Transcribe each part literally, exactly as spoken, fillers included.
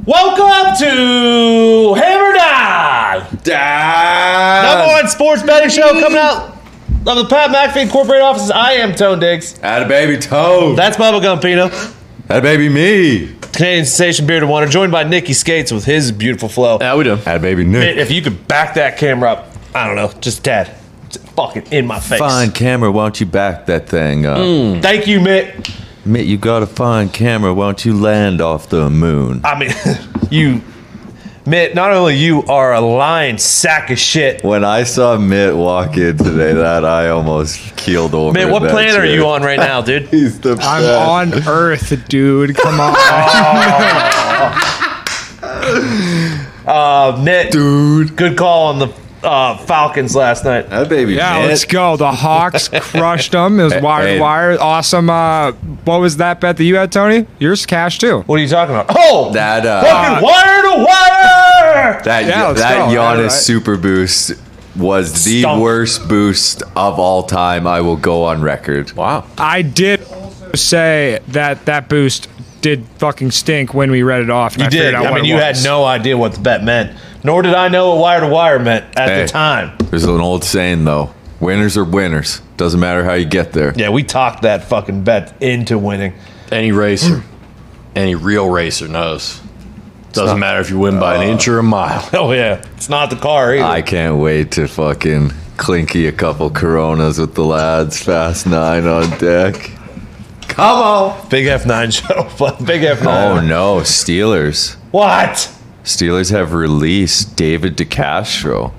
Welcome to Hammer Down! Down! Number one sports betting show coming out of the Pat McAfee Incorporated offices. I am Tone Diggs. Atta baby Tone. That's Bubba Gumpino. Atta baby me. Canadian sensation Bearded Wonder, joined by Nikki Skates with his beautiful flow. Yeah, we do. Atta baby Nick. If you could back that camera up, I don't know, just a tad. Just fucking in my face. Fine camera, why don't you back that thing up? Mm. Thank you, Mitt. Mitt, you got a fine camera, why don't you land off the moon? I mean, you, Mitt, not only you are a lying sack of shit. When I saw Mitt walk in today, that I almost keeled over. Mitt, what that planet are chair. you on right now, dude? He's the I'm best. on Earth, dude. Come on. Uh, Mitt, Dude. good call on the uh, Falcons last night. That baby Yeah, Mitt. let's go. The Hawks crushed them. It was wire to hey. wire. Awesome. Uh, what was that bet that you had, Tony? Yours cash, too. What are you talking about? Oh! That, uh, fucking wire to wire! That, Yeah, let's that go. Giannis All right. super boost was the Stunk. worst boost of all time. I will go on record. Wow. I did also say that that boost did fucking stink when we read it off. And You I did. figured out I what mean, it you was. had no idea what the bet meant. Nor did I know what wire to wire meant at Hey. the time. There's an old saying, though. Winners are winners. Doesn't matter how you get there. Yeah, we talked that fucking bet into winning. Any racer, any real racer knows. Doesn't matter if you win by an inch or a mile. Oh, yeah. It's not the car either. I can't wait to fucking clinky a couple Coronas with the lads. Fast nine on deck. Come on. Big F nine show. Big F Oh, nine. no. Steelers. What? Steelers have released David DeCastro.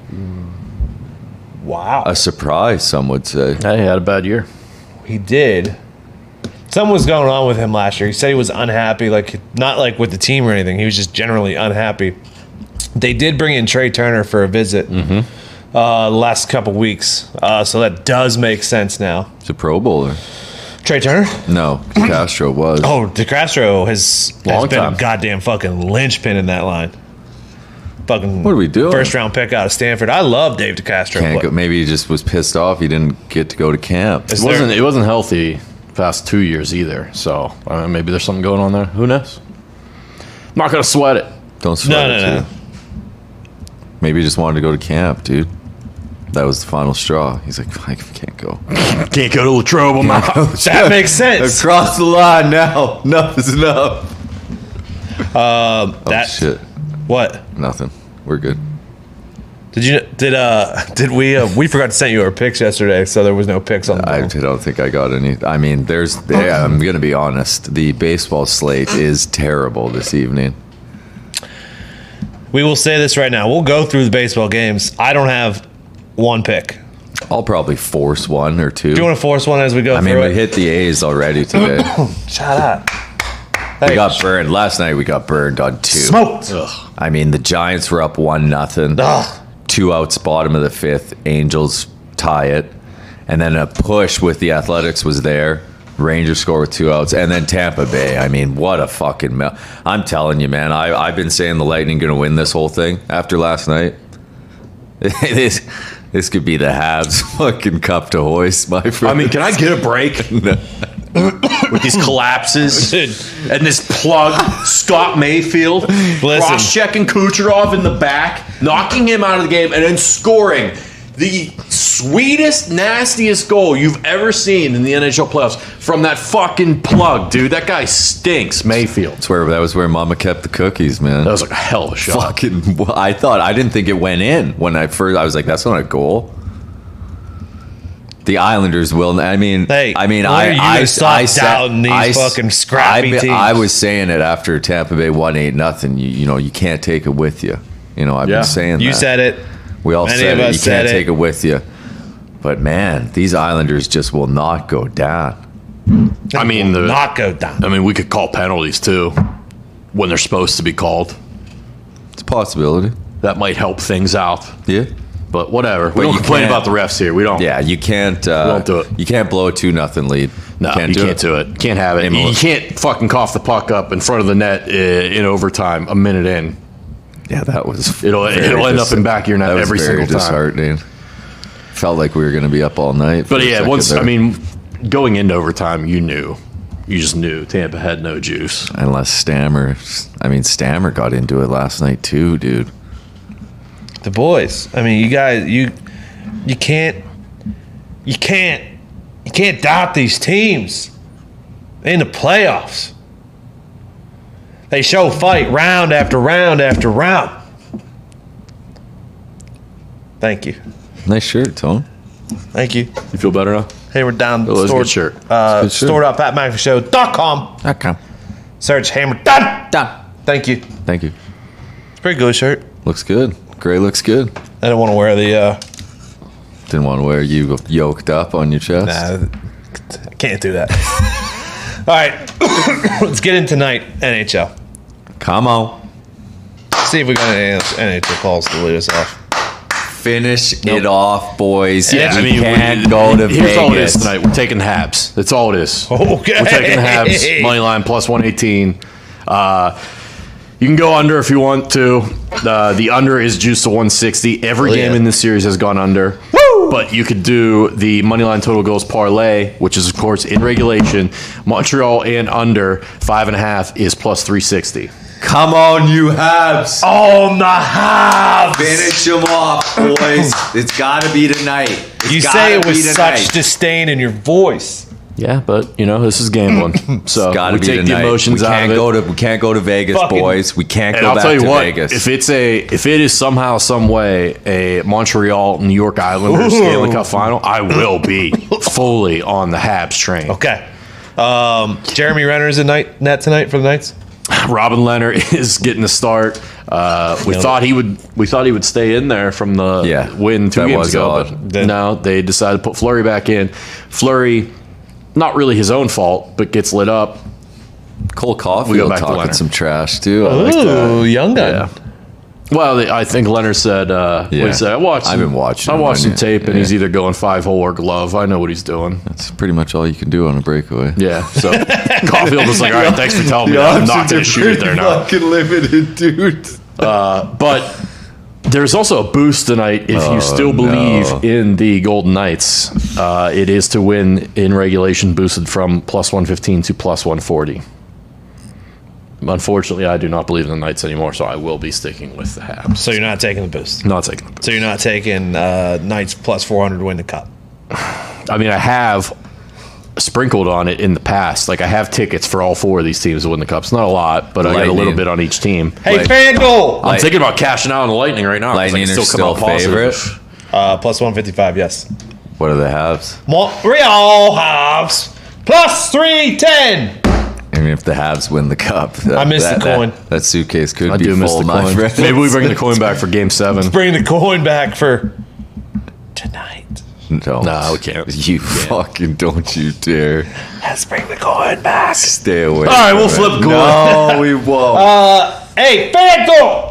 Wow. A surprise, some would say. Hey, he had a bad year. He did. Something was going on with him last year. He said he was unhappy, like not like with the team or anything. He was just generally unhappy. They did bring in Trey Turner for a visit Mm-hmm. uh, last couple weeks, uh, so that does make sense now. It's a Pro Bowler. Trey Turner? No, DeCastro was. Oh, DeCastro has, has Long been time. a goddamn fucking linchpin in that line. Fucking What are we doing? First round pick out of Stanford. I love Dave DeCastro. Can't but go, maybe he just was pissed off he didn't get to go to camp. Is It wasn't. there- It wasn't healthy the past two years either. So I mean, maybe there's something going on there. Who knows? I'm not gonna sweat it. Don't sweat No, it, no, no. too. Maybe he just wanted to go to camp, dude. That was the final straw. He's like, I can't go. Can't go to Latrobe. I'm out. that makes sense. Across the line now. Enough is enough. Um, Oh, that shit. What Nothing. We're good. did you did uh did we uh, we forgot to send you our picks yesterday, so there was no picks on the I board. don't think I got any. I mean, there's. Yeah, I'm going to be honest. The baseball slate is terrible this evening. We will say this right now. We'll go through the baseball games. I don't have one pick. I'll probably force one or two. Do you want to force one as we go I mean, through we it? hit the A's already today. Shut up. We Hey, got burned. Last night we got burned on two. smoked. I mean, the Giants were up one nothing. Ugh. Two outs, bottom of the fifth. Angels tie it, and then a push with the Athletics was there. Rangers score with two outs, and then Tampa Bay. I mean, what a fucking mel- I'm telling you, man. I I've been saying the Lightning going to win this whole thing after last night. this this could be the Habs fucking cup to hoist, my friend. I mean, can I get a break with these collapses and this plug, Scott Mayfield, cross-checking Kucherov in the back, knocking him out of the game, and then scoring the sweetest, nastiest goal you've ever seen in the N H L playoffs from that fucking plug, dude. That guy stinks, Mayfield. That's where that was where Mama kept the cookies, man. That was like a hell of a shot. Fucking, I thought I didn't think it went in when I first. I was like, that's not a goal. The Islanders will. I mean, Hey, I mean, when I, are you I, gonna stop I said- doubting these I, fucking scrappy I, teams? I was saying it after Tampa Bay won eight nothing. You, you know, you can't take it with you. You know, I've Yeah. been saying You that. said it. We all Many said of it. us You said can't it. take it with you. But man, these Islanders just will not go down. I mean, the, Not go down. I mean, we could call penalties too when they're supposed to be called. It's a possibility. That might help things out. Yeah. But whatever. We But don't you complain can't- about the refs here. We don't. Yeah, you can't. Uh, We won't do it. You can't blow a two nothing lead. No, can't you do can't it. do it. Can't have it. Name a You list. can't fucking cough the puck up in front of the net uh, in overtime a minute in. Yeah, that was. It'll very it'll end up dis- in back of your net that was every very single time. disheartening. Felt like we were going to be up all night. for But a yeah, second once there. I mean, going into overtime, you knew you just knew Tampa had no juice. Unless Stammer, I mean, Stammer got into it last night too, dude. The boys. I mean, you guys, you you can't, you can't, you can't doubt these teams in the playoffs. They show fight round after round after round. Thank you. Nice shirt, Tone. Thank you. You feel better now? Hammer down. It was a stored, good shirt. Uh, Good shirt. store dot pat mcafee show dot com. Okay. Search Hammer done. Done. Thank you. Thank you. It's a pretty good shirt. Looks good. Gray looks good. I don't want to wear the. Uh, Didn't want to wear you yoked up on your chest. nah, I can't do that. All right, let's get in tonight. N H L. Come on. See if we got any N H L calls to lead us off. Finish it off, boys. Yeah, we I mean, can't we, go to here's Vegas. all it is tonight. We're taking Habs. That's all it is. Okay. We're taking the Habs money line plus one eighteen. Uh, you can go under if you want to. Uh, the under is juiced to one sixty. Every Oh, game yeah. in this series has gone under. Woo! But you could do the money line total goals parlay, which is of course in regulation. Montreal and under five and a half is plus three sixty. Come on, you Habs. On the Habs. Finish them off, boys. It's got to be tonight. It's You gotta say it be with tonight. such disdain in your voice. Yeah, but you know this is gambling, so Gotta we be take tonight. the emotions we out can't of it. go to we can't go to Vegas, Fucking- boys. We can't And go I'll back tell you to what, Vegas. if it's a if it is somehow, some way a Montreal New York Islanders Stanley Cup final, I will be fully on the Habs train. Okay. Um, Jeremy Renner's in night net tonight for the Knights. Robin Leonard is getting the start. Uh, we Nailed thought he would. We thought he would stay in there from the Yeah, win two that games was ago, odd. but no, they decided to put Fleury back in. Fleury, not really his own fault, but gets lit up. Cole We go Caulfield back to talking Leonard. some trash too. I like that. Ooh, young gun. Yeah. Well, they, I think Leonard said. Uh, what Yeah. he said, I watched. I've some- been watching I him. watched I some knew- tape, and yeah. he's either going five hole or glove. I know what he's doing. That's pretty much all you can do on a breakaway. Yeah. So Caulfield was like, "All right, thanks for telling me that. I'm not going to shoot it there now." Fucking limited, dude. But there's also a boost tonight if Oh, you still believe no. in the Golden Knights. Uh, it is to win in regulation, boosted from plus one fifteen to plus one forty. Unfortunately, I do not believe in the Knights anymore, so I will be sticking with the Habs. So you're not taking the boost. Not taking them. So you're not taking uh, Knights plus four hundred to win the cup. I mean, I have sprinkled on it in the past. Like, I have tickets for all four of these teams to win the cup. It's not a lot, but I got a little Lightning. bit on each team. Hey, Like- FanDuel! I'm Like- thinking about cashing out on the Lightning right now. 'cause I Lightning can are still come still out positive. favorite. Uh, plus one fifty-five, yes. What are the Habs? Montreal Habs plus three ten. I mean, if the Habs win the cup, that, I missed that, the coin. That, that suitcase could I be do miss full, the my coin. friend. Maybe we bring the coin back for game seven. Bring the coin back for tonight. No, No, we can't. You fucking don't you dare Let's bring the coin back. stay away. All right, from we'll it. flip a coin. No, we won't. Uh, hey, FanDuel!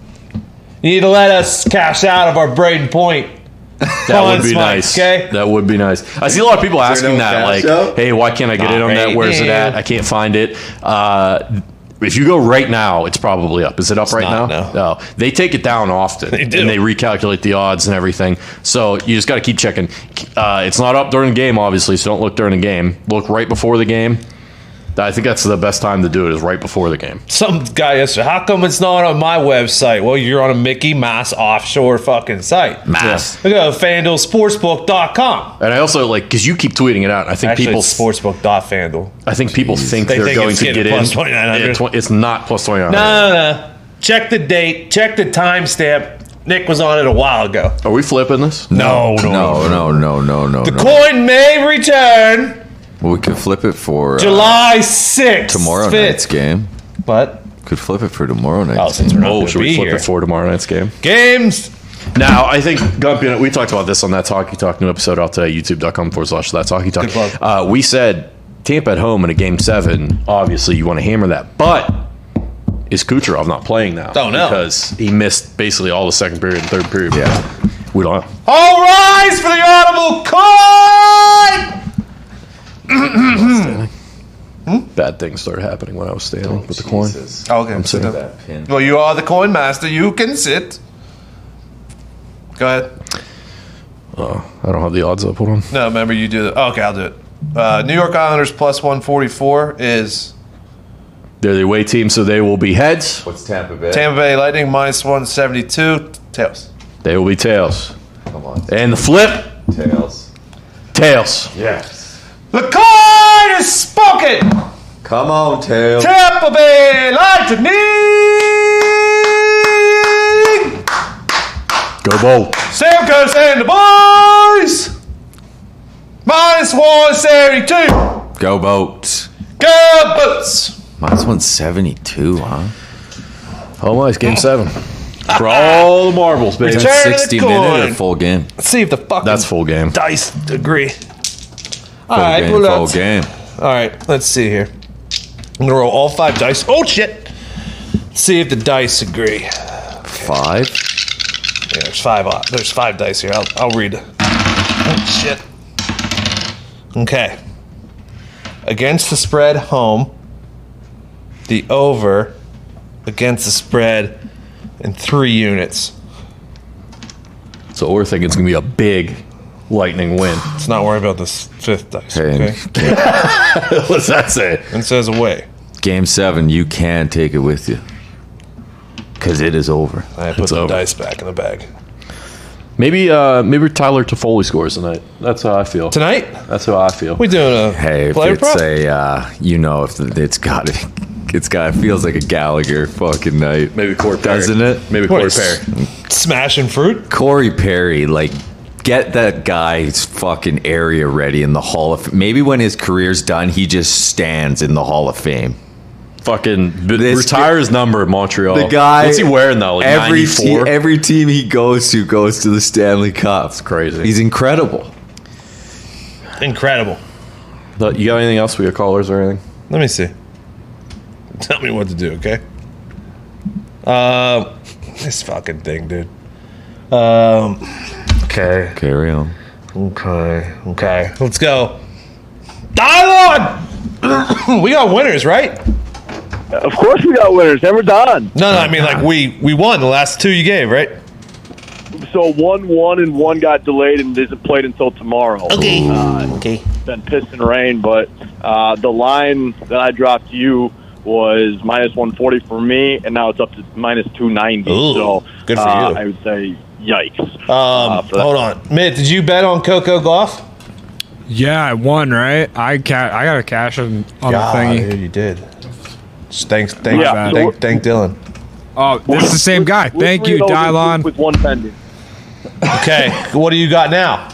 You need to let us cash out of our Braden Point. That would be Spike, nice. okay? That would be nice. I see a lot of people asking no that, cash like, out? "Hey, why can't I get Not in on that? right Where's it now. at? I can't find it." Uh, if you go right now, it's probably up. Is it up right not, now? no. They take it down often, They do. and they recalculate the odds and everything. So you just got to keep checking. Uh, it's not up during the game, obviously, so don't look during the game. Look right before the game. I think that's the best time to do it, is right before the game. Some guy yesterday, how come it's not on my website? Well, you're on a Mickey Mouse offshore fucking site. Mass. Look at FanDuel Sportsbook dot com. And I also like, because you keep tweeting it out. And I think Actually, people, it's sportsbook dot FanDuel. I think people think They they're think going it's to getting get in. plus twenty-nine hundred. Yeah, tw- It's not plus twenty nine hundred. No, no, no. Check the date. Check the timestamp. Nick was on it a while ago. Are we flipping this? No, no, no, no, no, no, no. The no. coin may return Well, we could flip it for uh, July sixth. tomorrow night's game. But Could flip it for tomorrow night's oh, since we're not Oh, going should to we be flip here. it for tomorrow night's game? Games. Now, I think, Gumpy, we talked about this on that Talkie Talk new episode out today, youtube.com forward slash that Talkie Talk. Good plug. Uh, we said Tampa at home in a game seven, obviously you want to hammer that. But is Kucherov not playing now? Don't know. Because he missed basically all the second period and third period. Yeah. We don't know. All rise for the audible coin. Bad things started happening when I was standing with the coin. Okay, I'm sitting. Well, you are the coin master. You can sit. Go ahead. I don't have the odds up. Hold on. No, remember you do the. Okay, I'll do it. Uh, New York Islanders plus one forty-four is They're the away team, so they will be heads. What's Tampa Bay? Tampa Bay Lightning minus one seventy-two. Tails. They will be tails. Come on. And the flip, Tails. tails. Yes. The coin is spoken. Come on, Tails. Tampa Bay Lightning. Go Bolt. Sam Curtis and the boys. Minus one seventy-two. Go Boats. Go Boots. Minus one seventy-two, huh? Home ice, game seven. For all the marbles, baby. Return of the sixty coin. minute or full game? Let's see if the fucking That's full game. dice agree. Full All right, game, pull full out. game. All right, let's see here. I'm gonna roll all five dice. Oh shit! Let's see if the dice agree. Five? Yeah, there's five. uh, There's five dice here. I'll, I'll read. Oh shit. Okay. Against the spread, home. The over. Against the spread, in three units. So we're thinking it's going to be a big Lightning win. Let's not worry about this fifth dice. Hey, Okay. What's that say? And says away. Game seven, you can take it with you. Because it is over. I put It's the over. dice back in the bag. Maybe uh, maybe Tyler Toffoli scores tonight. That's how I feel. Tonight, That's how I feel. we doing a Hey, if player it's prop? a, uh, you know, if it's got it, it's got, it feels like a Gallagher fucking night. Maybe Corey Perry. Doesn't it? Maybe What Corey is- Perry. Smashing fruit. Corey Perry, like, get that guy's fucking area ready in the Hall of Maybe when his career's done, he just stands in the Hall of Fame. Fucking b- This- retire his number in Montreal. The guy, What's he wearing now? Like every, ninety-four? te- every team he goes to goes to the Stanley Cup. It's crazy. He's incredible. Incredible. Uh, you got anything else? We got callers or anything? Let me see. Tell me what to do, okay? Um, this fucking thing, dude. Um, okay, Carry on. okay, okay. Let's go. Dialogue. We got winners, right? Of course we got winners. Never done. No, no. I mean, like we we won the last two you gave, right? So one won and one got delayed and isn't played until tomorrow. Okay. Uh, Okay. been piss and rain, but uh, the line that I dropped you was minus one forty for me, and now it's up to minus two ninety. Ooh, So good for uh, you. I would say yikes. Um, uh, for that. hold on, Mitt. Did you bet on Coco Golf? Yeah, I won, right? I ca- I got a cash on, on the thingy. dude, you did. Thanks, thank, Yeah, so thank, we're- thank Dylan. Oh, this is the same guy. We're Thank three you, and oh this Dylon. week with one pending. Okay, what do you got now?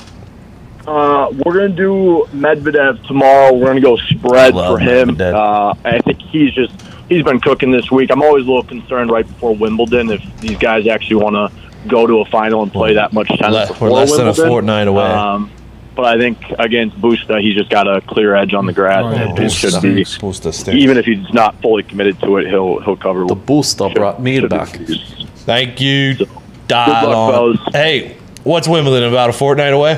Uh, we're gonna do Medvedev tomorrow. We're gonna go spread Love for him. Medvedev. Uh, I think he's just he's been cooking this week. I'm always a little concerned right before Wimbledon if these guys actually want to go to a final and play that much tennis Le- before we're less than a Wimbledon. fortnight away. Um, but I think against Busta, he's just got a clear edge on the grass, Oh, yeah, and it Busta should be. stinks. Busta stinks. Even if he's not fully committed to it, he'll he'll cover. The booster brought me should be back. used. Thank you, luck, Dylon. fellas. Hey, what's Wimbledon? About a fortnight away?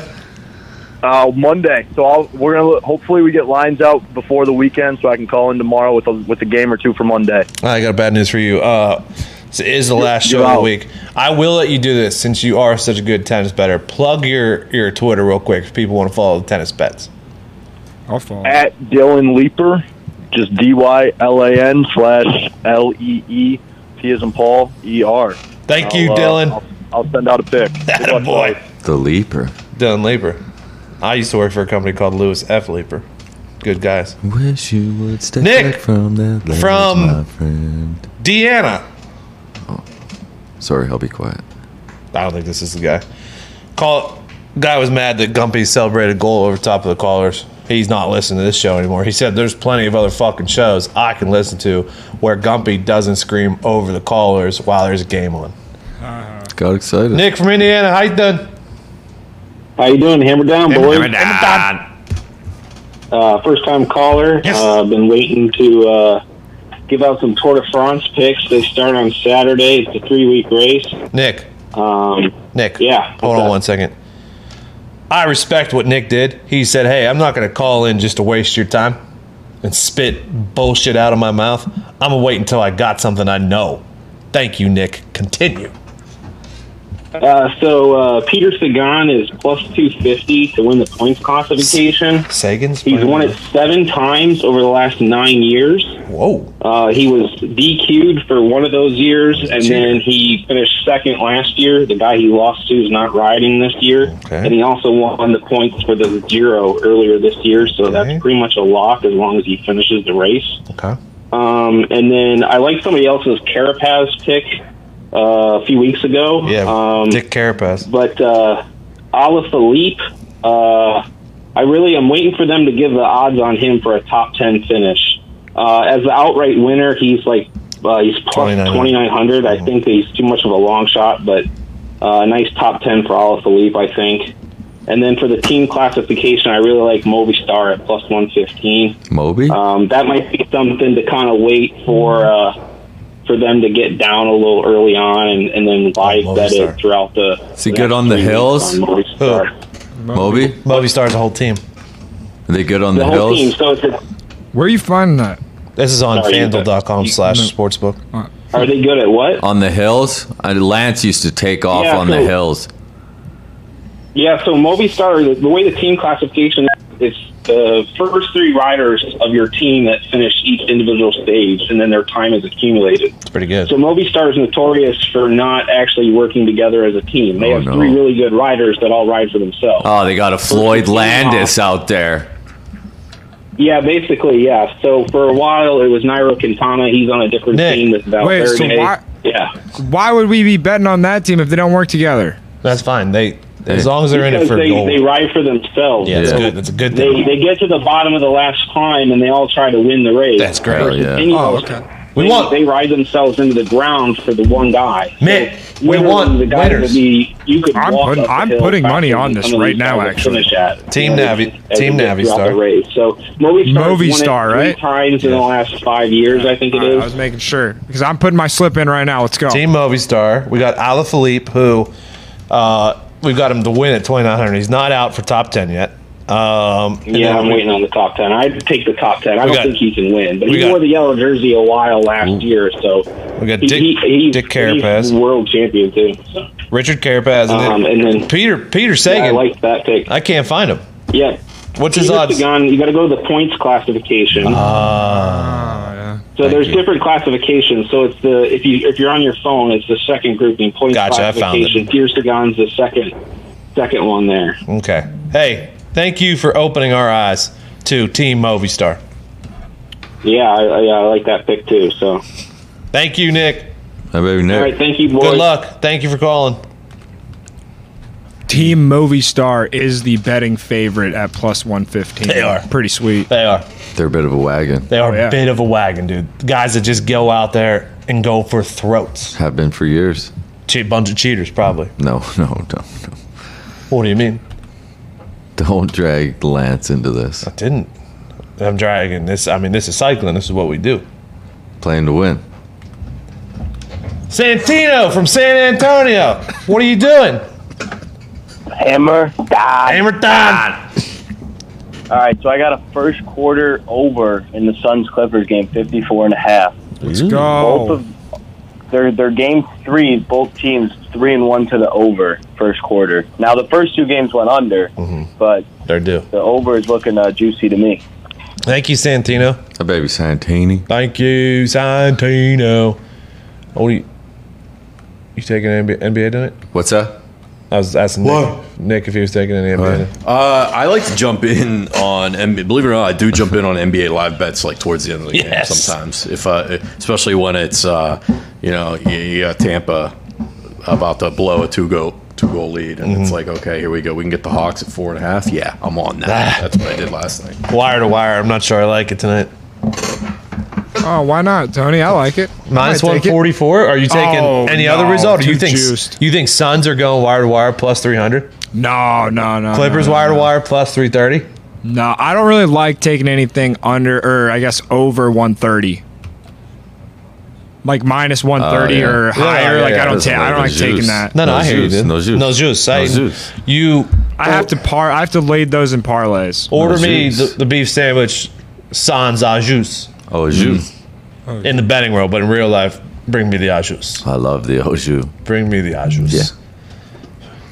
Uh, Monday. So I'll, we're gonna hopefully we get lines out before the weekend, so I can call in tomorrow with a with a game or two for Monday. I got bad news for you. Uh, this is the last show you're of the out. week. I will let you do this since you are such a good tennis better. Plug your, your Twitter real quick if people want to follow the tennis bets. I'll follow. At Dylan Leeper, just D Y L A N slash L E E P as in Paul E R. Thank you, I'll, uh, Dylan. I'll, I'll send out a pic. Good luck, Boy. fellas. The Leaper. Dylan Leaper. I used to work for a company called Lewis F. Leaper. Good guys. Wish you would step Nick, back from that ledge, from- my friend. Deanna. Sorry, I'll be quiet. I don't think this is the guy. Call guy was mad that Gumpy celebrated a goal over top of the callers. He's not listening to this show anymore. He said there's plenty of other fucking shows I can listen to where Gumpy doesn't scream over the callers while there's a game on. Got excited. Nick from Indiana, how you doing? How you doing? Hammer down, boys. Hammer Uh, first time caller. Yes. Uh, been waiting to uh, give out some Tour de France picks. They start on Saturday. It's a three week race. Nick, Um, Nick. Yeah, Hold what's on up? one second. I respect what Nick did. He said, hey, I'm not going to call in just to waste your time and spit bullshit out of my mouth. I'm going to wait until I got something I know. Thank you, Nick. Continue. Uh, so uh, Peter Sagan is plus two fifty to win the points classification. Sagan's He's won it seven times over the last nine years. Whoa. Uh, he was D Q'd for one of those years, and then he finished second last year. The guy he lost to is not riding this year. Okay. And he also won the points for the Giro earlier this year, so Okay. that's pretty much a lock as long as he finishes the race. Okay. Um, and then I like somebody else's Carapaz pick uh, a few weeks ago. Yeah. Um, Dick Carapaz. But uh, Alaphilippe, uh, I really am waiting for them to give the odds on him for a top ten finish. Uh, as the outright winner, he's like uh, he's plus twenty-nine hundred. I think he's too much of a long shot, but uh, a nice top ten for Alaphilippe, I think. And then for the team classification, I really like Movistar at plus one fifteen. Moby? Um, that might be something to kind of wait for uh, for them to get down a little early on, and, and then live bet it throughout the. Is he good on the hills? On Movistar. Moby? Movistar's a whole team. Are they good on The the, whole hills? team. So it's a, Where are you finding that? This is on Sorry, FanDuel.com slash sportsbook. are they good at what? On the hills? Uh, Lance used to take off Yeah, on the so- hills. Yeah, so Movistar, the, the way the team classification is, it's the first three riders of your team that finish each individual stage, and then their time is accumulated. It's pretty good. So Movistar is notorious for not actually working together as a team. They Oh, have no. three really good riders that all ride for themselves. Oh, they got a Floyd Landis out there. Yeah, basically, yeah. So for a while, it was Nairo Quintana. He's on a different Nick. team with Valverde. Wait, so why- Yeah. Why would we be betting on that team if they don't work together? That's fine. They as long as they're in it Because for they, gold. they ride for themselves. Yeah, that's So good. That's a good They, thing. they get to the bottom of the last climb, and they all try to win the race. That's great. Hell yeah. Anyone- Oh, okay. We they, want- they ride themselves into the ground for the one guy. Mick, So we literally want the guy winners. would be, you could I'm walk putting- up the I'm hill putting money faster on than this some of right these now, guys actually. finish at, Team you know, Navi- as Team they get throughout Navistar. the race. So Movistar Movistar, won it right? three times in the last five years, I think it All right, is. I was making sure because I'm putting my slip in right now. Let's go. Team Movistar. We got Alaphilippe, who uh, we've got him to win at twenty-nine hundred. He's not out for top ten yet. Um, and Yeah, then I'm we- waiting on the top ten. I'd take the top ten. I We don't got- think he can win, but we he got- wore the yellow jersey a while last year, so We got he- Dick, he- he's, Dick Carapaz, he's world champion too. So. Richard Carapaz, and, Um, then and then Peter Peter yeah, Sagan. I like that pick. I can't find him. Yeah, What's his Peter odds? Sagan, you got to go to the points classification. Ah, Oh, yeah. so there's you. different classifications. So it's the if you if you're on your phone, it's the second grouping points Gotcha, I found classification. it. Peter Sagan's the second second one there. okay. Hey, thank you for opening our eyes to Team Movistar. Yeah, I, I, yeah, I like that pick too. So Thank you, Nick. How about Nick? all right, thank you, boys. Good luck. Thank you for calling. Team Movistar is the betting favorite at plus one fifteen. They are. Pretty sweet. They are. They're a bit of a wagon. They are Oh, yeah. a bit of a wagon, dude. Guys that just go out there and go for throats. Have been for years. Che- bunch of cheaters, probably. No, no, no, no. What do you mean? Don't drag Lance into this. I didn't. I'm dragging this. I mean, this is cycling. This is what we do. Playing to win. Santino from San Antonio. What are you doing? Hammer God. Hammer time. All right, so I got a first quarter over in the Suns Clippers game, fifty-four and a half. Let's Both go. of their their game three, both teams three and one to the over first quarter. Now the first two games went under, but They're due. the over is looking uh, juicy to me. Thank you, Santino. A baby Santini. Thank you, Santino. Oh, you, you taking an N B A, N B A tonight? What's that? I was asking Nick, Nick if he was taking any N B A. tonight. Uh, I like to jump in on N B A. Believe it or not, I do jump in on N B A live bets like towards the end of the game Yes. sometimes. If uh, especially when it's uh, you know you, you got Tampa about to blow a two goal two goal lead, and it's like, okay, here we go. We can get the Hawks at four and a half. Yeah, I'm on that. That's what I did last night. Wire to wire. I'm not sure I like it tonight. Oh, why not, Tony? I like it. Minus Might one take it. forty-four. Are you taking Oh, any no, other result? Or you too think juiced. you think Suns are going wire to wire plus three hundred? No, no, no. Clippers no, wire no. to wire plus three thirty. No, I don't really like taking anything under, or I guess over one thirty. Like minus one thirty yeah. or Yeah, higher. yeah, like yeah, I don't doesn't take. I like don't like the taking juice. that. No, no, No I hear you, juice, dude. no juice. No juice. I, No juice. You I have to par. I have to lay those in parlays. order No me juice. the, the beef sandwich sans au jus Oh, juice. in the betting world, but in real life, bring me the au jus. I love the Oju. Bring me the au jus. Yeah.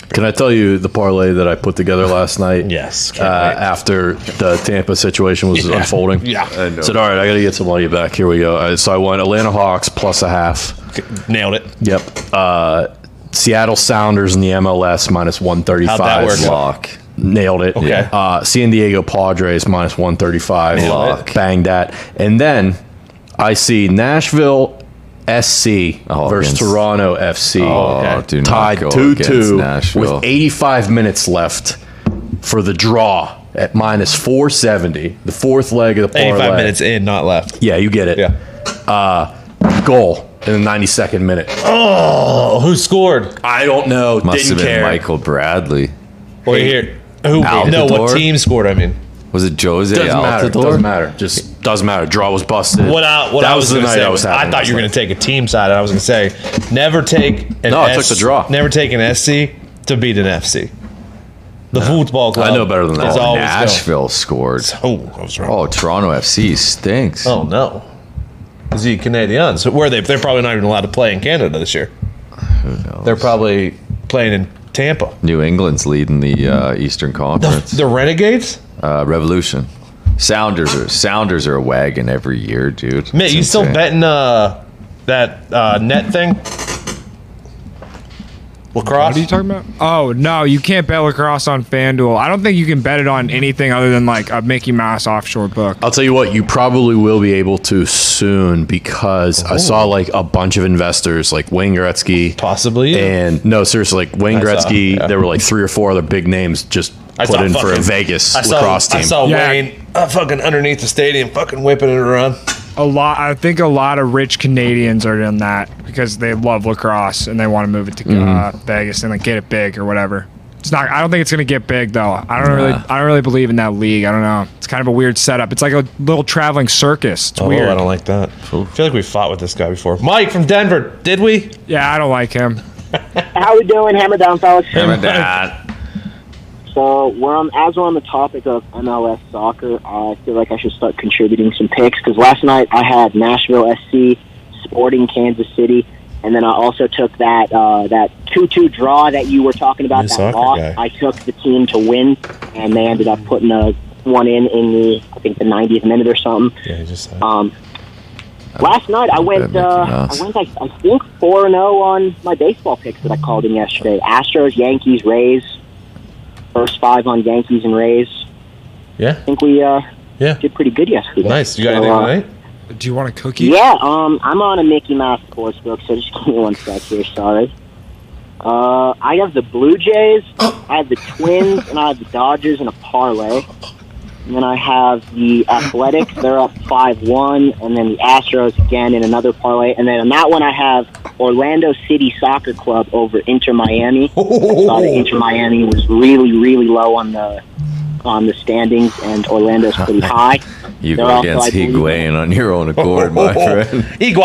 Can I tell you the parlay that I put together last night? Yes. Uh, after the Tampa situation was Yeah. unfolding. Yeah. I know. Said, all right, I got to get some money back. Here we go. Uh, so I went Atlanta Hawks plus a half. Nailed it. Yep. Uh, Seattle Sounders in the M L S minus one thirty-five. How'd that work? Lock. Nailed it. Okay. Uh, San Diego Padres minus one thirty-five. Lock. Banged that. And then I see Nashville S C Oh, versus against- Toronto F C. Oh, Okay. do not Tied go two against two Nashville. with eighty-five minutes left for the draw at minus four seventy. The fourth leg of the parlay. eighty-five minutes in, not left. Yeah, you get it. Yeah. Uh, goal in the ninety-second minute. Oh, who scored? I don't know. Must Didn't have been care. Michael Bradley. Well, here. Who? No, what Altidore? team scored? I mean, Was it Jose Doesn't matter. Altidore? Doesn't matter. Just doesn't matter. Draw was busted. what I what that I was, the going to night say I was, was I having thought last you were night. going to take a team side. And I was going to say, never take an No, I S- took the draw. Never take an S C to beat an F C. The football club. I know better than that. is Oh, always Nashville scored. going. Oh, I was wrong. Oh, Toronto F C stinks. Oh no. Is he Canadian? So where are they? They're probably not even allowed to play in Canada this year. Who knows? They're probably playing in Tampa. New England's leading the uh, Eastern Conference. The Renegades? Uh, Revolution. Sounders are Sounders are a wagon every year, dude. Mitt, It's you still insane. betting uh, that uh, net thing? Lacrosse? What are you talking about? Oh, no, you can't bet lacrosse on FanDuel. I don't think you can bet it on anything other than like a Mickey Mouse offshore book. I'll tell you what, you probably will be able to soon because I saw like a bunch of investors like Wayne Gretzky. Possibly. And no, seriously, like Wayne I saw, Gretzky, yeah. there were like three or four other big names just I put saw in for a fucking- Vegas I saw, lacrosse team. I saw Yeah. Wayne uh, fucking underneath the stadium, fucking whipping it around. A lot. I think a lot of rich Canadians are in that because they love lacrosse and they want to move it to uh, Vegas and like get it big or whatever. It's not. I don't think it's gonna get big though. I don't really. I don't really believe in that league. I don't know. It's kind of a weird setup. It's like a little traveling circus. It's Oh, weird. I don't like that. I feel like we fought with this guy before. Mike from Denver, did we? Yeah, I don't like him. How we doing? Hammer down, fellas. Hammer that. So we're on, as we're on the topic of M L S soccer, I feel like I should start contributing some picks because last night I had Nashville S C, Sporting Kansas City, and then I also took that uh, that two two draw that you were talking about. New That soccer loss. guy. I took the team to win, and they ended up putting a one in in the I think the ninetieth minute or something. Yeah, he just said. Um, last night I went Mickey uh, Mouse. I went I, I think four and zero on my baseball picks that I called in yesterday. Astros, Yankees, Rays. First five on Yankees and Rays. yeah, I think we uh, yeah. did pretty good yesterday. Nice. You got So, anything uh, tonight? Do you want a cookie? Yeah, um, I'm on a Mickey Mouse sportsbook, so just give me one sec here. Sorry. Uh, I have the Blue Jays, I have the Twins, and I have the Dodgers in a parlay. And then I have the Athletics. They're up five one. And then the Astros again in another parlay. And then on that one, I have Orlando City Soccer Club over Inter Miami. I saw that Inter Miami was really, really low on the on the standings, and Orlando's pretty high. You They're go also, against I believe- Higuain on your own accord, my friend.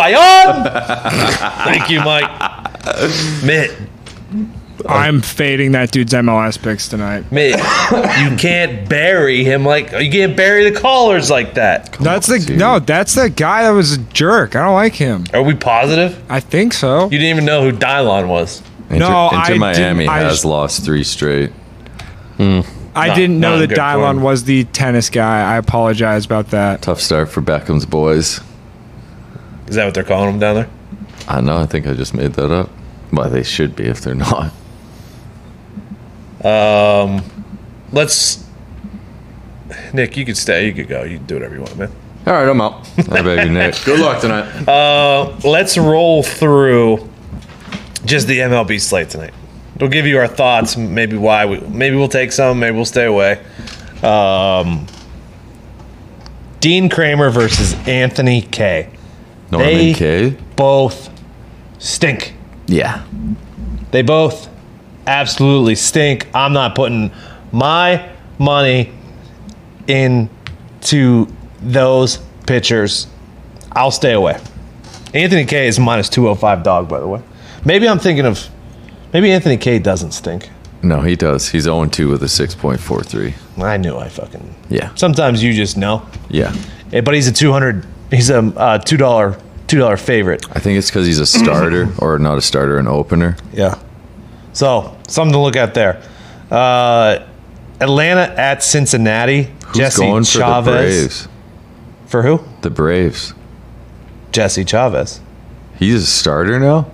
Higuain! Thank you, Mike. Mitt, I'm fading that dude's M L S picks tonight. Mitt, you can't bury him like you can't bury the callers like that. That's the dude. no. That's the guy that was a jerk. I don't like him. Are we positive? I think so. You didn't even know who Dylon was. Inter, No, Inter I Miami didn't- I has just- lost three straight. I Not- didn't not know in that good Dylon form. was the tennis guy. I apologize about that. Tough start for Beckham's boys. Is that what they're calling him down there? I know. I think I just made that up. Well, they should be if they're not. Um, let's. Nick, you could stay. You could go. You can do whatever you want, man. All right, I'm out. Hi, baby Nick. Good luck tonight. Uh, let's roll through just the M L B slate tonight. We'll give you our thoughts. Maybe why we. Maybe we'll take some. Maybe we'll stay away. Um, Dean Kramer versus Anthony Kay. Norman They- K. Both stink. Yeah. They both absolutely stink. I'm not putting my money into those pitchers. I'll stay away. Anthony Kay is minus two oh five dog, by the way. Maybe I'm thinking of. Maybe Anthony Kay doesn't stink. No, he does. He's oh and two with a six point four three. I knew I fucking. Yeah. Sometimes you just know. Yeah. Eh, But he's a two hundred. He's a uh, two dollar two dollar favorite. I think it's because he's a starter, or not a starter, an opener. Yeah. So, something to look at there. Uh, Atlanta at Cincinnati. Who's Jesse going for Chavez. the Braves? For who? The Braves. Jesse Chavez. He's a starter now?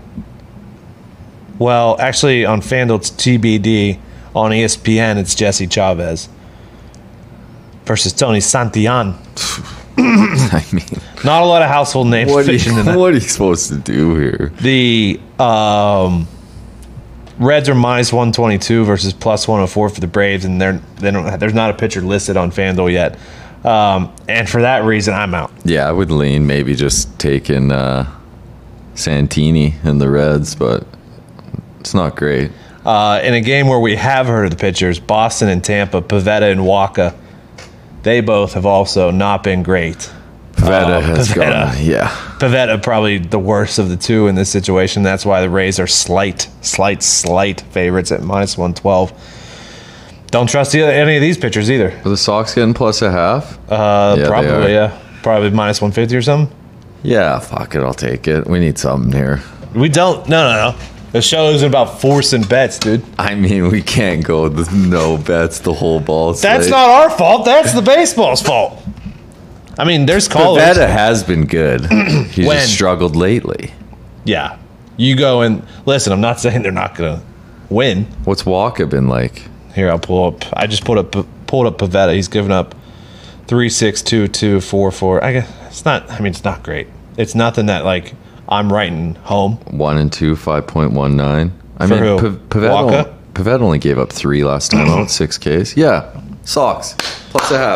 Well, actually, on FanDuel, it's T B D. On E S P N, it's Jesse Chavez versus Tony Santillan. I mean, not a lot of household names what are, you, fishing in that. what are you supposed to do here? The um, Reds are minus one twenty-two versus plus one oh four for the Braves, and they're they don't there's not a pitcher listed on FanDuel yet. Um, and for that reason, I'm out. Yeah, I would lean maybe just taking uh, Santini and the Reds, but it's not great. Uh, in a game where we have heard of the pitchers, Boston and Tampa, Pivetta and Waka, they both have also not been great. Pivetta uh, has Pivetta, gone, yeah. Pivetta probably the worst of the two in this situation. That's why the Rays are slight, slight, slight favorites at minus one twelve. Don't trust either, any of these pitchers either. Are the Sox getting plus a half? Uh, Yeah, probably, yeah. Probably minus one fifty or something. Yeah, fuck it. I'll take it. We need something here. We don't. No, no, no. The show isn't about forcing bets, dude. I mean, we can't go with no bets the whole ball slate. That's not our fault. That's the baseball's fault. I mean, there's callers. Pivetta has been good. He's When? just struggled lately. Yeah. You go and listen, I'm not saying they're not going to win. What's Walker been like? Here, I'll pull up. I just pulled up pulled up Pivetta. He's given up three six two two four four. I guess it's not I mean, it's not great. It's nothing that like I'm writing home. One and two, five point one nine. I For mean, who? P- Pivetta, Walker? only, Pivetta only gave up three last time out, six Ks. Yeah, Sox plus a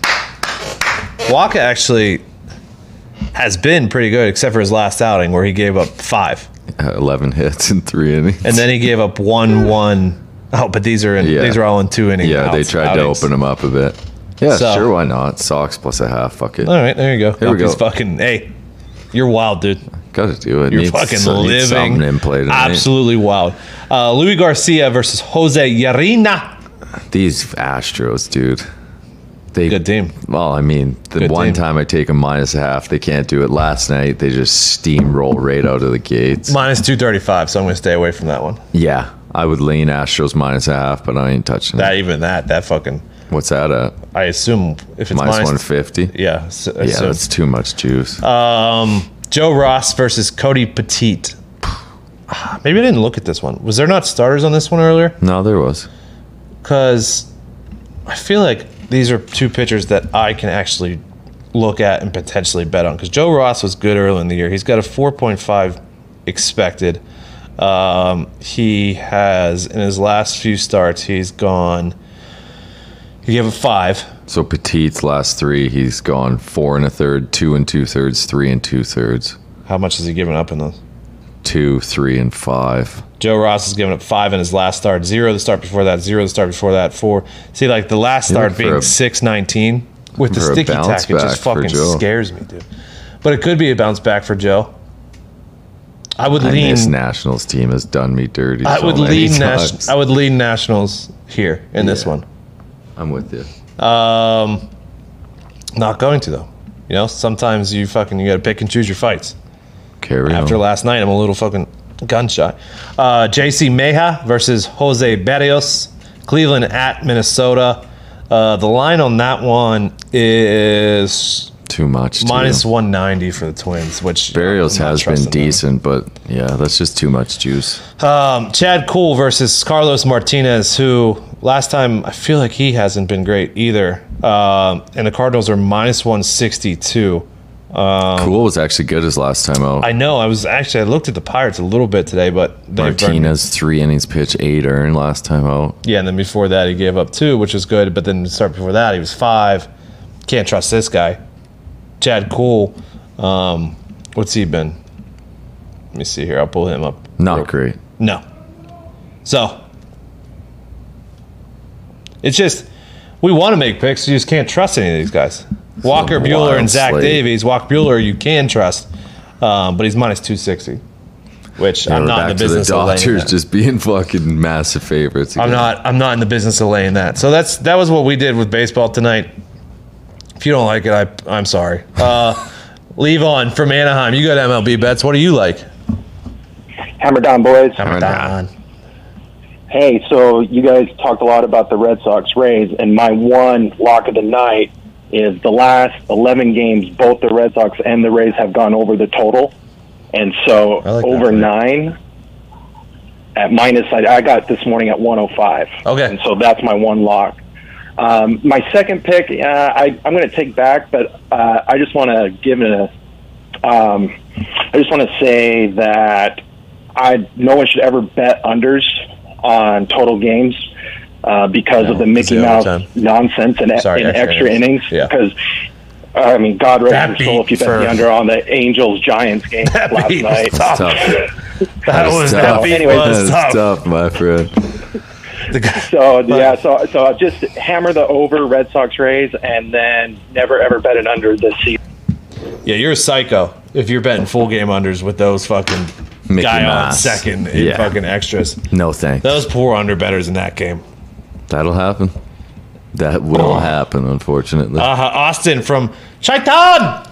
half. Waka actually has been pretty good, except for his last outing where he gave up five. Uh, Eleven hits in three innings, And then he gave up one one. Oh, but these are in Yeah. these are all in two innings. yeah, they tried to open him up a bit. Yeah, So- sure, why not? Sox plus a half. Fuck it. All right, there you go. Here we He's go. fucking hey, you're wild, dude. Got to do it. You're Needs fucking some- needs living. something in play tonight. Absolutely wild. Uh, Louis Garcia versus Jose Yarina. These Astros, dude. They, Good team. Well, I mean, the Good one team. time I take a minus a half, they can't do it. Last night, they just steamroll right out of the gates. Minus two thirty five. So I'm gonna stay away from that one. Yeah, I would lean Astros minus a half, but I ain't touching That it. even that that fucking. What's that at? I assume if it's Minus minus, one fifty? Yeah. s- Yeah, assume. that's too much juice. Um, Joe Ross versus Cody Petite. Maybe I didn't look at this one. Was there not starters on this one earlier? no, there was. Because I feel like these are two pitchers that I can actually look at and potentially bet on. Because Joe Ross was good early in the year. He's got a four point five expected. Um, he has, in his last few starts, he's gone, he gave a five. So Petite's last three, he's gone four and a third, two and two thirds, three and two thirds, How much has he given up in those? two, three, and five. Joe Ross has given up five in his last start, zero the start before that, zero the start before that, four. See, like the last You start look for being a- six nineteen with the for a sticky bounce tack, it back just for fucking Joe. scares me, dude. But it could be a bounce back for Joe. I would And lean. this Nationals team has done me dirty. I so would many lean. times. Nas- I would lean Nationals here in this Yeah. one. I'm with you. Um, not going to though. You know, sometimes you fucking you got to pick and choose your fights. Carry After on. last night, I'm a little fucking gun shy. Uh, J C Meja versus Jose Berrios. Cleveland at Minnesota. Uh, the line on that one is Too much. minus too. one ninety for the Twins, which Barrios I'm not has been trusting them. decent, but yeah, that's just too much juice. Um, Chad Kuhl versus Carlos Martinez, who last time I feel like he hasn't been great either. Um, and the Cardinals are minus one sixty-two. Um, Cool was actually good his last time out. I know. I was actually I looked at the Pirates a little bit today, but they've burned- Martinez three innings pitch, eight earned last time out. Yeah, and then before that he gave up two, which was good. But then the start before that he was five. Can't trust this guy. Chad Kuhl. Um, what's he been? Let me see here. I'll pull him up. Not great. No. So it's just we want to make picks. You just can't trust any of these guys. Walker a Bueller and wild Zach slate. Davies. Walker Bueller you can trust, um, but he's minus two sixty, which Yeah, I'm we're not in back the to the business of laying Dodgers that. just being fucking massive favorites. I'm again. not. I'm not in the business of laying that. So that's that was what we did with baseball tonight. If you don't like it, I I'm sorry. Uh, leave on from Anaheim. You got M L B bets. What do you like? Hammer down, boys. Hammer down. Hey, so you guys talked a lot about the Red Sox Rays, and my one lock of the night is the last eleven games, both the Red Sox and the Rays have gone over the total. And so like over that, nine at minus, I, I got this morning at one oh five. Okay. And so that's my one lock. Um, my second pick, uh, I, I'm going to take back, but uh, I just want to give it a, um, I just want to say that I no one should ever bet unders on total games uh, because No, of the Mickey zero Mouse time. nonsense and, Sorry, and extra extra innings. innings. Yeah. Because, I mean, God rest That your soul if you beat bet the for- under on the Angels-Giants game That last beat night. was tough. Tough. That was tough. that beat Anyway, was That's tough. tough, my friend. The guy- So yeah, so so just hammer the over Red Sox Rays, and then never ever bet an under this season. Yeah, you're a psycho if you're betting full game unders with those fucking Mickey guy on Mouse. second in Yeah. fucking extras. No thanks. Those poor under bettors in that game. That'll happen. That will happen, unfortunately. Uh, Austin from Chaitan.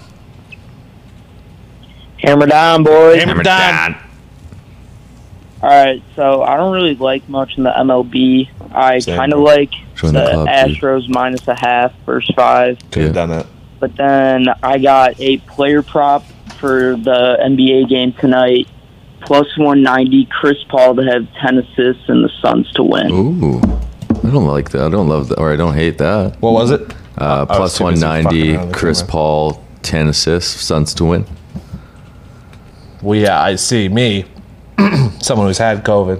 Hammer down, boys. Hammer down. All right, so I don't really like much in the M L B. I Same. kind of like Join the the club, dude. Astros minus a half, first five. Could have Yeah. done that. But then I got a player prop for the N B A game tonight, plus one ninety, Chris Paul to have ten assists and the Suns to win. Ooh. I don't like that. I don't love that. Or I don't hate that. What was it? Uh, I was plus too busy fucking one ninety, around the Chris camera. Paul, ten assists, Suns to win. Well, yeah, I see me, someone who's had COVID.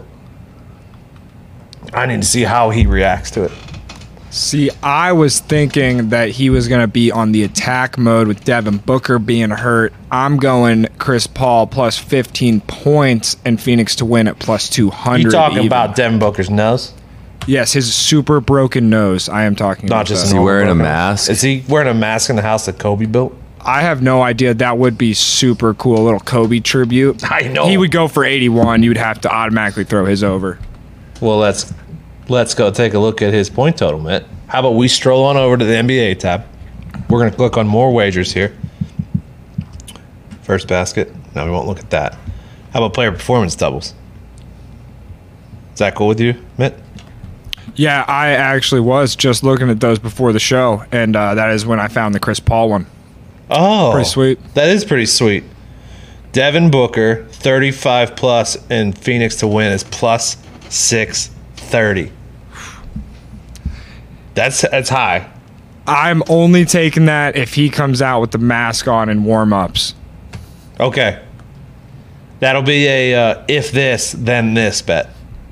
I need to see how he reacts to it. See, I was thinking that he was going to be on the attack mode with Devin Booker being hurt. I'm going Chris Paul plus fifteen points and Phoenix to win at plus two hundred. You talking even. about Devin Booker's nose? Yes, his super broken nose. I am talking Not about just that. Is he wearing a mask? Is he wearing a mask in the house that Kobe built? I have no idea. That would be super cool. A little Kobe tribute. I know. He would go for eighty-one. You'd have to automatically throw his over. Well, let's let's go take a look at his point total, Mitt. How about we stroll on over to the N B A tab? We're going to click on more wagers here. First basket. No, we won't look at that. How about player performance doubles? Is that cool with you, Mitt? Yeah, I actually was just looking at those before the show, and uh, that is when I found the Chris Paul one. Oh, Pretty sweet. That is pretty sweet. Devin Booker, thirty-five plus, and Phoenix to win is plus six thirty. That's that's high. I'm only taking that if he comes out with the mask on in warm-ups. Okay. That'll be a uh, if this, then this bet.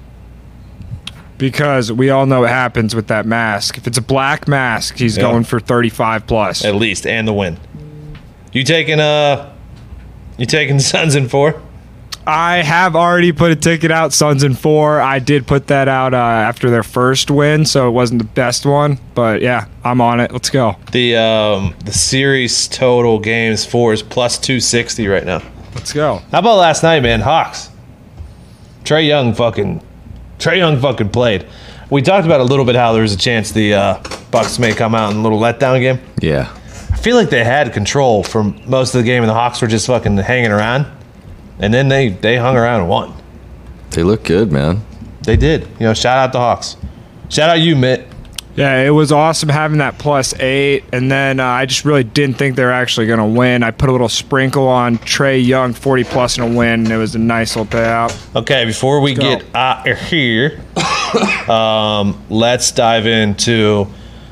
Because we all know what happens with that mask. If it's a black mask, he's Yeah. going for thirty-five plus. At least, and the win. You taking uh you taking Suns in four? I have already put a ticket out, Suns in four. I did put that out uh, after their first win, so it wasn't the best one. But yeah, I'm on it. Let's go. The um the series total games four is plus two sixty right now. Let's go. How about last night, man? Hawks. Trey Young fucking Trey Young fucking played. We talked about a little bit how there was a chance the uh, Bucks may come out in a little letdown game. Yeah. I feel like they had control for most of the game, and the Hawks were just fucking hanging around. And then they, they hung around and won. They look good, man. They did. You know, shout out the Hawks. Shout out you, Mitt. Yeah, it was awesome having that plus eight, and then uh, I just really didn't think they were actually going to win. I put a little sprinkle on Trey Young, forty plus and a win, and it was a nice little payout. Okay, before we Let's go. get out of here, um, let's dive into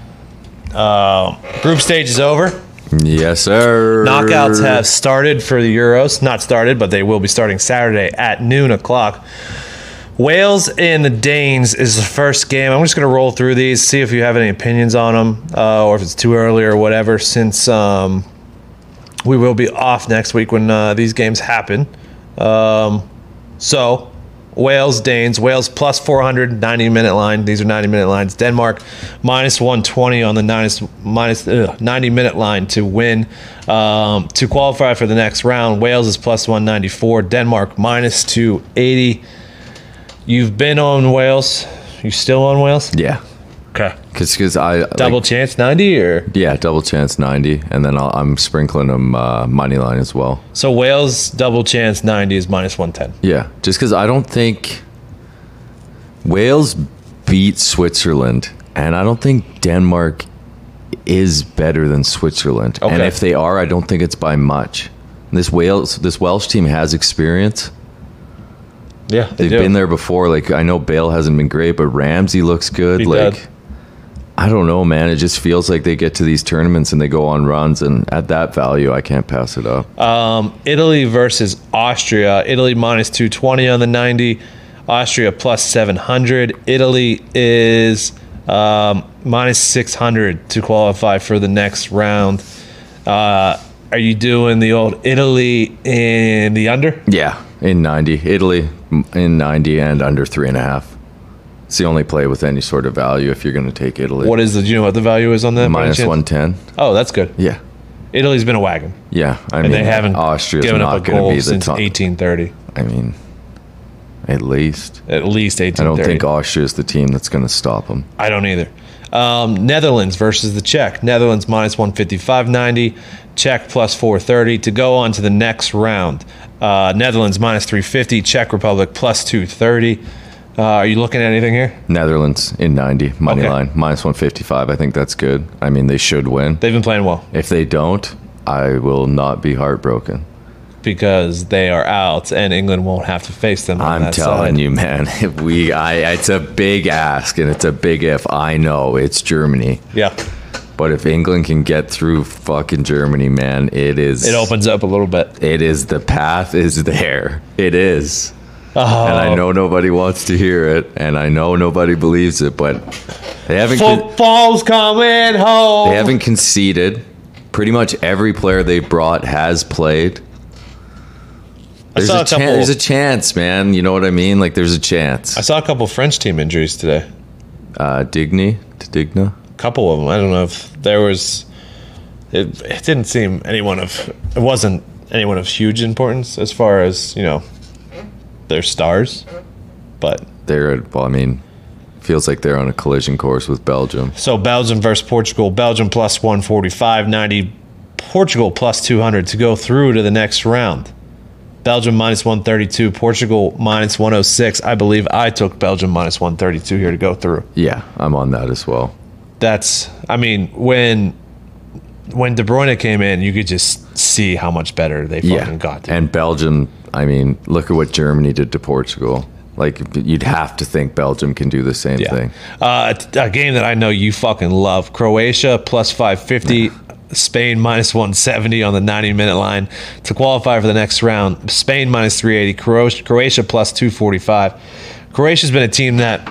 uh, group stage is over. Yes, sir. Knockouts have started for the Euros. Not started, but they will be starting Saturday at noon o'clock. Wales and the Danes is the first game. I'm just going to roll through these, see if you have any opinions on them, uh, or if it's too early or whatever, since um, we will be off next week when uh, these games happen. Um, so, Wales, Danes. Wales plus four hundred, ninety minute line. These are ninety minute lines. Denmark minus one twenty on the minus, minus, ugh, ninety minute line to win. Um, to qualify for the next round, Wales is plus one ninety-four. Denmark minus two eighty. You've been on Wales. You still on Wales? Yeah. Okay. Because I Double like, chance ninety or yeah, double chance ninety, and then I'll, I'm sprinkling them uh, money line as well. so Wales double chance ninety is minus one ten. Yeah, just because I don't think Wales beat Switzerland, and I don't think Denmark is better than Switzerland. Okay. And if they are, I don't think it's by much. This Wales, this Welsh team has experience. Yeah, they They've do. been there before. Like, I know Bale hasn't been great, but Ramsey looks good. He like, did. I don't know, man. It just feels like they get to these tournaments and they go on runs, and at that value, I can't pass it up. Um, Italy versus Austria. Italy minus two twenty on the ninety. Austria plus seven hundred. Italy is um, minus six hundred to qualify for the next round. Uh, are you doing the old Italy in the under? Yeah, in ninety. Italy in ninety and under three and a half. It's the only play with any sort of value if you're going to take Italy. What is the? Do you know what the value is on that? by any Minus chance? one ten. Oh, that's good. Yeah. Italy's been a wagon, Yeah. I and mean, they haven't Austria's given not up a going to goal be the since top. eighteen thirty. I mean, at least. At least eighteen I don't thirty. think Austria's the team that's going to stop them. I don't either. Um, Netherlands versus the Czech. Netherlands minus one fifty-five ninety. Czech plus four thirty to go on to the next round. Uh, Netherlands minus three fifty. Czech Republic plus two thirty. Uh, are you looking at anything here? Netherlands in ninety, money Okay. line, minus one fifty-five. I think that's good. I mean, they should win. They've been playing well If they don't, I will not be heartbroken. because they are out and England won't have to face them. On I'm that telling side. you, man. If we, I, it's a big ask and it's a big if. I know it's Germany, Yeah, but if England can get through fucking Germany, man, it is. it opens up a little bit. It is. The path is there. It is. Oh, And I know nobody wants to hear it, and I know nobody believes it, but they haven't. con- football's coming home. They haven't conceded. Pretty much every player they brought has played. I There's saw a, a chan- couple. there's a chance, man. You know what I mean? Like, there's a chance. I saw a couple French team injuries today. Uh, Digny, Digna. A couple of them. I don't know if there was. It, it didn't seem anyone of. It wasn't anyone of huge importance as far as you know. Their stars, but They're, well, I mean, feels like they're on a collision course with Belgium. so Belgium versus Portugal. Belgium plus one forty-five ninety. Portugal plus two hundred to go through to the next round. Belgium minus one thirty-two. Portugal minus one oh six. I believe I took Belgium minus one thirty-two here to go through. Yeah, I'm on that as well. That's. I mean, when when De Bruyne came in, you could just see how much better they fucking Yeah. got. To. And Belgium, I mean, look at what Germany did to Portugal. Like, you'd have to think Belgium can do the same Yeah. thing. Uh, a game that I know you fucking love. Croatia plus five fifty. Spain minus one seventy on the ninety minute line to qualify for the next round. Spain minus three eighty. Croatia, Croatia plus two forty-five. Croatia's been a team that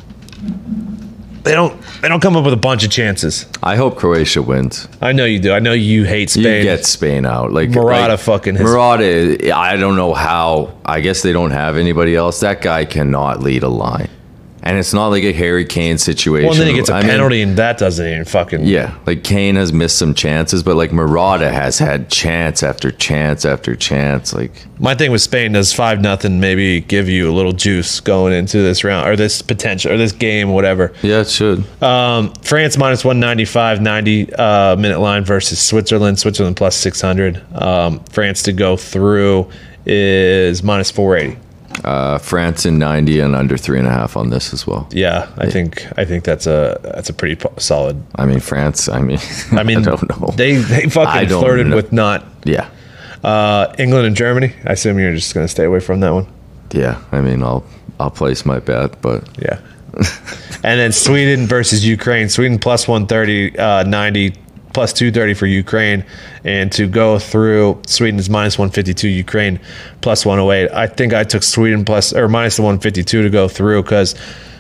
they don't they don't come up with a bunch of chances. I hope Croatia wins. I know you do. I know you hate Spain. You get Spain out. Like Murata like, fucking has- Murata, I don't know how. I guess they don't have anybody else. That guy cannot lead a line. And it's not like a Harry Kane situation. Well, and then he gets a I mean, penalty, and that doesn't even fucking. yeah, like Kane has missed some chances, but like Murata has had chance after chance after chance. Like, My thing with Spain does five nothing maybe give you a little juice going into this round or this potential or this game, whatever. yeah, it should. Um, France minus one ninety-five, ninety uh, minute line versus Switzerland. Switzerland plus six hundred. Um, France to go through is minus four eighty. Uh, France in ninety and under three and a half on this as well. Yeah, I think I think that's a that's a pretty po- solid. I mean, France. I mean, I mean, I don't know. They they I fucking don't flirted know. with not yeah, uh, England and Germany. I assume you're just going to stay away from that one. yeah. I mean, I'll I'll place my bet, but Yeah. And then Sweden versus Ukraine. Sweden plus one thirty, uh, ninety, plus two thirty for Ukraine. And to go through, Sweden is minus one fifty-two, Ukraine plus one oh eight. I think I took Sweden plus or minus the one fifty-two to go through because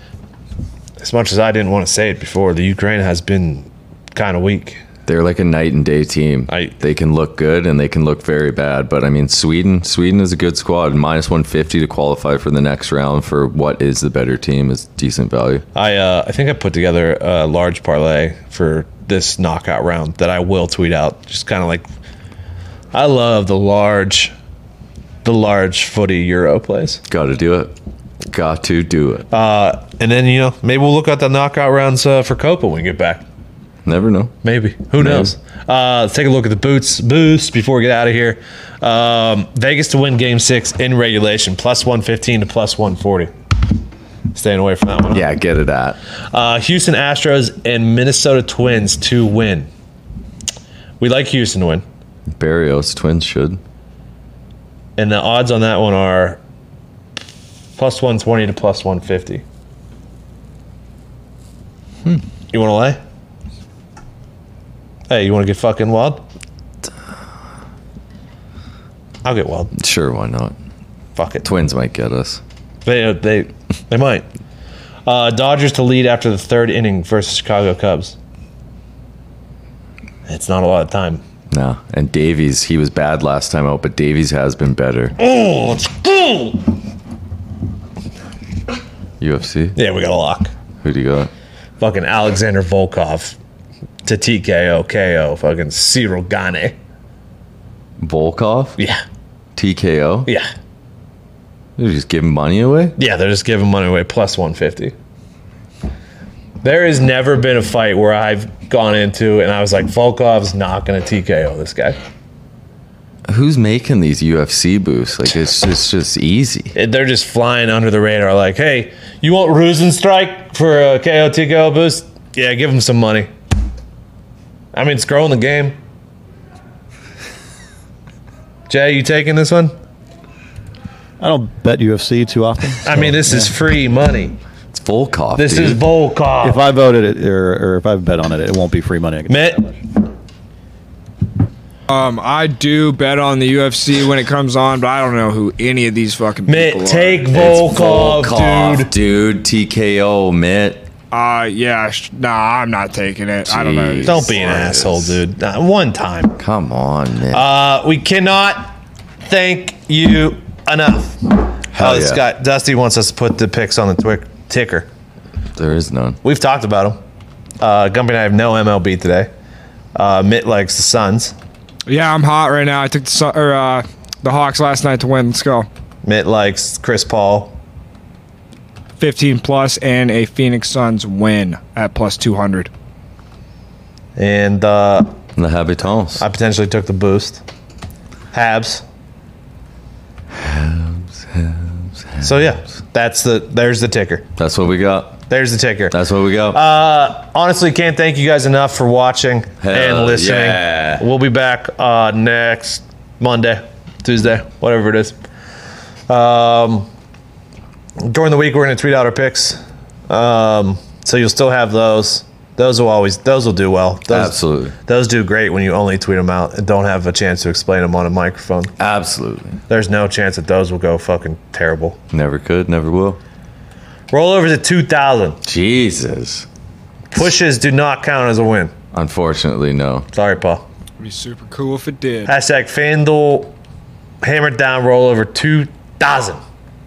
as much as I didn't want to say it before, the Ukraine has been kind of weak. they're like a night and day team. I- they can look good and they can look very bad. But I mean, Sweden, Sweden is a good squad. Minus one fifty to qualify for the next round for what is the better team is decent value. I uh, I think I put together a large parlay for this knockout round that I will tweet out. Just kind of like, I love the large, the large footy Euro plays. Got to do it. Got to do it. Uh, and then, you know, maybe we'll look at the knockout rounds uh, for Copa when we get back. Never know. Maybe. Who knows? Uh, let's take a look at the boots boost before we get out of here. Um, Vegas to win game six in regulation, plus one fifteen to plus one forty. Staying away from that one. Yeah, get it at. Uh, Houston Astros and Minnesota Twins to win. We like Houston to win. Barrios Twins should. And the odds on that one are plus one twenty to plus one fifty. Hmm. You want to lay? Hey, you want to get fucking wild? I'll get wild. Sure, why not? Fuck it. Twins might get us. They they they might. Uh, Dodgers to lead after the third inning versus Chicago Cubs. It's not a lot of time. No, and Davies, he was bad last time out, but Davies has been better. Oh, let's go! U F C? Yeah, we got a lock. Who do you got? Fucking Alexander Volkov to T K O, K O, fucking Cyril Gane. Volkov? Yeah. T K O? Yeah. They're just giving money away? Yeah, they're just giving money away, plus one fifty. There has never been a fight where I've gone into and I was like, Volkov's not going to T K O this guy. Who's making these U F C boosts? Like, it's just, just easy. It, they're just flying under the radar like, hey, you want Rosenstrike for a K O T K O boost? Yeah, give him some money. I mean, it's growing the game. Jay, you taking this one? I don't bet U F C too often. So, I mean, this yeah. is free money. It's Volkov. This dude. is Volkov. If I voted it, or, or if I bet on it, it won't be free money. I can Mitt? Um, I do bet on the U F C when it comes on, but I don't know who any of these fucking Mitt, people take are. Volkov, Volkov, dude. Dude, T K O, Mitt. Uh, yeah, sh- nah, I'm not taking it. Jeez, I don't know. Don't be an asshole, dude. Not one time. Come on, Mitt. Uh, we cannot thank you enough. Hell oh, this yeah. guy Dusty wants us to put the picks on the twi- ticker. There is none. We've talked about them. Uh, Gumpy and I have no M L B today. Uh, Mitt likes the Suns. Yeah, I'm hot right now. I took the Sun- or, uh, the Hawks last night to win. Let's go. Mitt likes Chris Paul. fifteen plus and a Phoenix Suns win at plus two hundred. And uh, the Habitants. I potentially took the boost. Habs. Habs, Habs, Habs. So yeah, that's the there's the ticker. That's what we got. There's the ticker. That's what we got. Uh, honestly, can't thank you guys enough for watching Hell and listening. Yeah. We'll be back uh, next Monday, Tuesday, whatever it is. Um, during the week, we're going to tweet out our picks. Um, so you'll still have those. Those will always, those will do well. Those, Absolutely. Those do great when you only tweet them out and don't have a chance to explain them on a microphone. Absolutely. There's no chance that those will go fucking terrible. Never could, never will. Rollovers at two thousand. Jesus. Pushes do not count as a win. Unfortunately, no. Sorry, Paul. It'd be super cool if it did. Hashtag FanDuel hammered down rollover two thousand.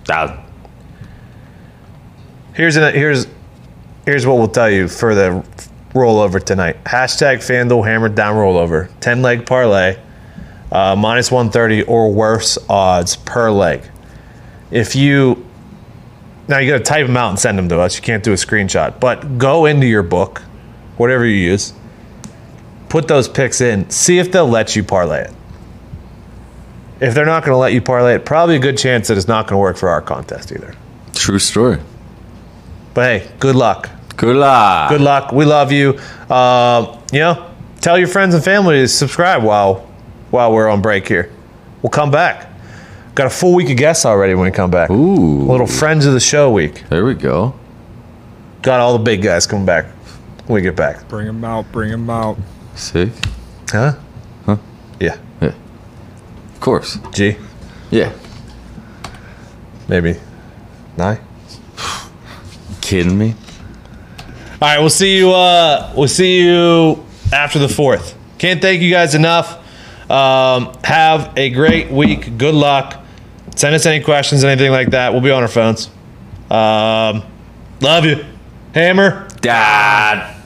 Here's an, here's here's what we'll tell you for the rollover tonight. Hashtag FanDuel hammered down rollover. ten leg parlay, uh, minus one thirty or worse odds per leg. If you now you got to type them out and send them to us. You can't do a screenshot, but go into your book, whatever you use. Put those picks in. See if they'll let you parlay it. If they're not going to let you parlay it, probably a good chance that it's not going to work for our contest either. True story. But hey, good luck. Good luck. Good luck. We love you. Uh, you know, tell your friends and family to subscribe while while we're on break here. We'll come back. Got a full week of guests already when we come back. Ooh. A little friends of the show week. There we go. Got all the big guys coming back when we get back. Bring them out. Bring them out. Sick. Huh? Huh? Yeah. Yeah. Of course. G? Yeah. Maybe. Nine? Kidding me? All right, we'll see you. Uh, we'll see you after the fourth. Can't thank you guys enough. Um, have a great week. Good luck. Send us any questions, anything like that. We'll be on our phones. Um, love you. Hammer. Dad.